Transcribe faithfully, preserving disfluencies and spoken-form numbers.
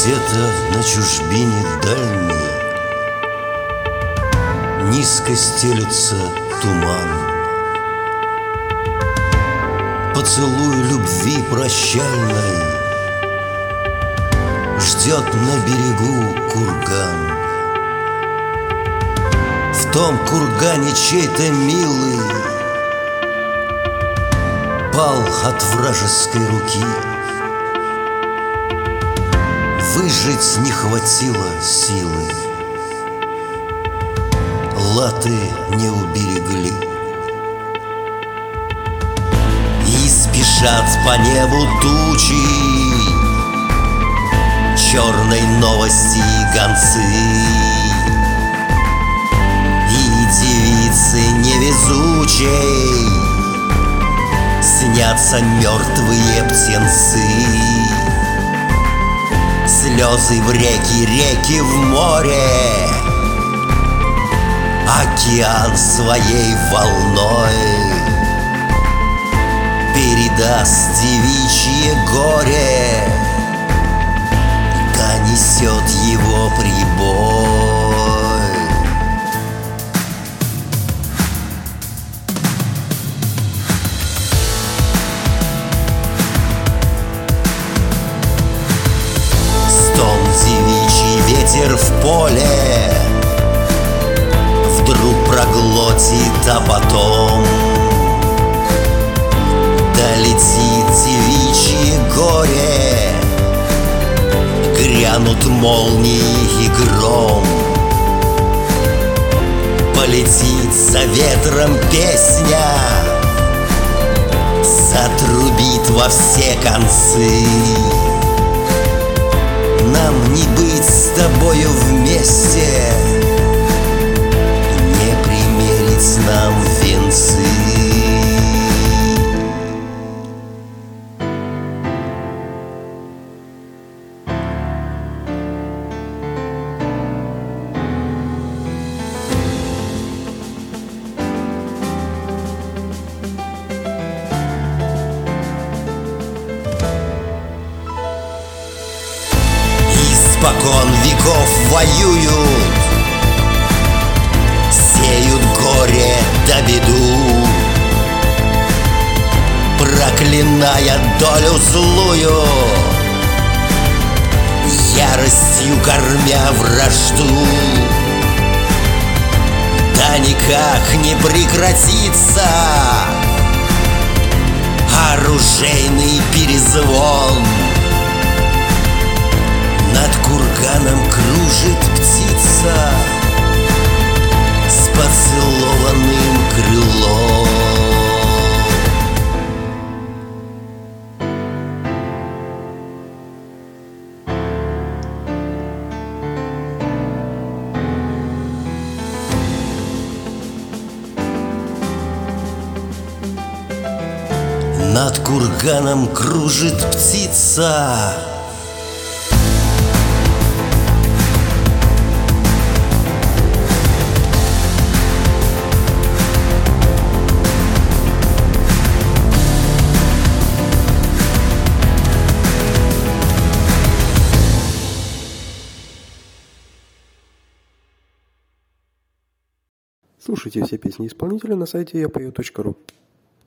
Где-то на чужбине дальней низко стелется туман. Поцелуй любви прощальной ждет на берегу курган. В том кургане чей-то милый пал от вражеской руки. Выжить не хватило силы, латы не уберегли. И спешат по небу тучи черной новости гонцы. И девицы невезучей снятся мертвые птенцы. Слезы в реки, реки в море, океан своей волной передаст девичье горе, да несет его прибой. Стон девичий, ветер в поле вдруг проглотит, а потом долетит девичье горе. Грянут молнии и гром, полетит за ветром песня, затрубит во все концы. Нам не быть с тобою вместе, не примерить нам венцы. Испокон веков воюют, сеют горе да беду, проклиная долю злую, яростью кормя вражду. Да никак не прекратится оружейный перезвон. Над курганом кружит птица с поцелованным крылом. Над курганом кружит птица. Слушайте все песни исполнителя на сайте я пою точка ру.